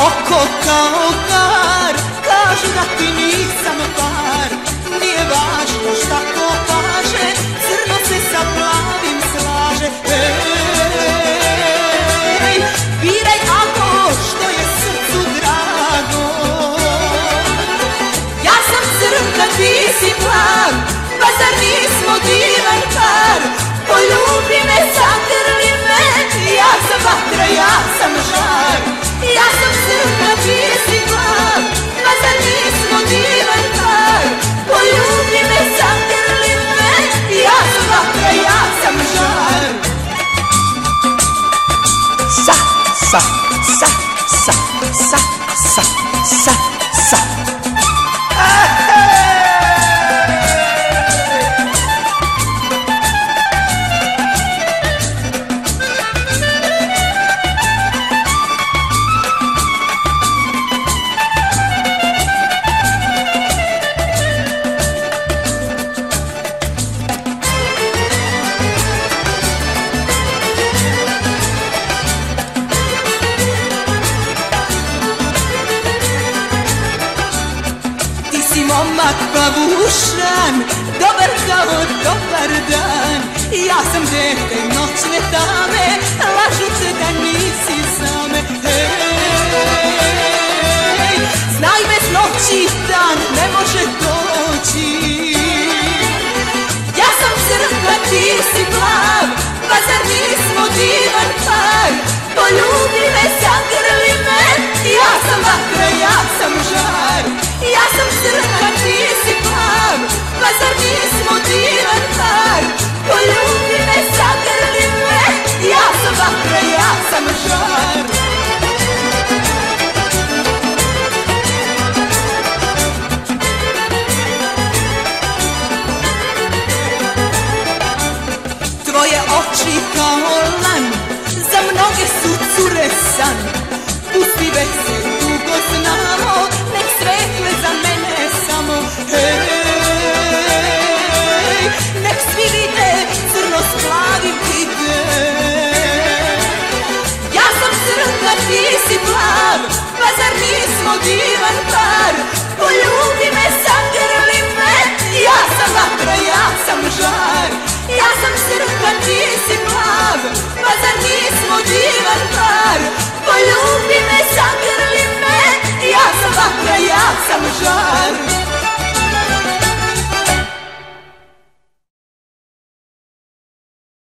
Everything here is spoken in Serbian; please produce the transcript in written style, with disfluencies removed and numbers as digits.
oko kao gar, kažu da ti nisam par. Nije važno šta ko kaže, crno se sa plavim slaže. Ej, biraj ako što je srcu drago. Ja sam crna, ti si plav, pa zar nismo divan par? Poljubi me, zagrli me, ja sam vatra, ja sam žar. Ja sam crna, ti si plav, pa zar nismo divan par? Poljubi me, zagrli me, ja sam vatra, ja sam žar. Sa, sa, sa, sa, sa, sa, sa, sa. Momak pavušan, dobar kao dobar dan. Ja sam dete noćne tame, lažu te da nisi same. Hej, znaj bez noći dan ne može doći. Ja sam crkva, ti si plav, pa zar nismo divan par? Poljubi me, zagrli me, ja sam vatra, ja sam žar. Ja sam crna, ti si plav, pa zar nismo divan par? Poljubi me, zagrli me, ja sam vatra, ja sam žar. Tvoje oči kao lan, za mnoge su cure san. Pusti već se dugo znamo, nek svetle za mene samo. Hej, nek svi vide crno s plavim ide. Ja sam crna, ti si plav, pa zar nismo divan par? Poljubi me, zagrli me, ja sam vatra, ja sam žar. Ja sam crna, ti si plav, pa zar nismo divan par? Poljubi me, zagrli me, ja sam vatra, ja sam žar.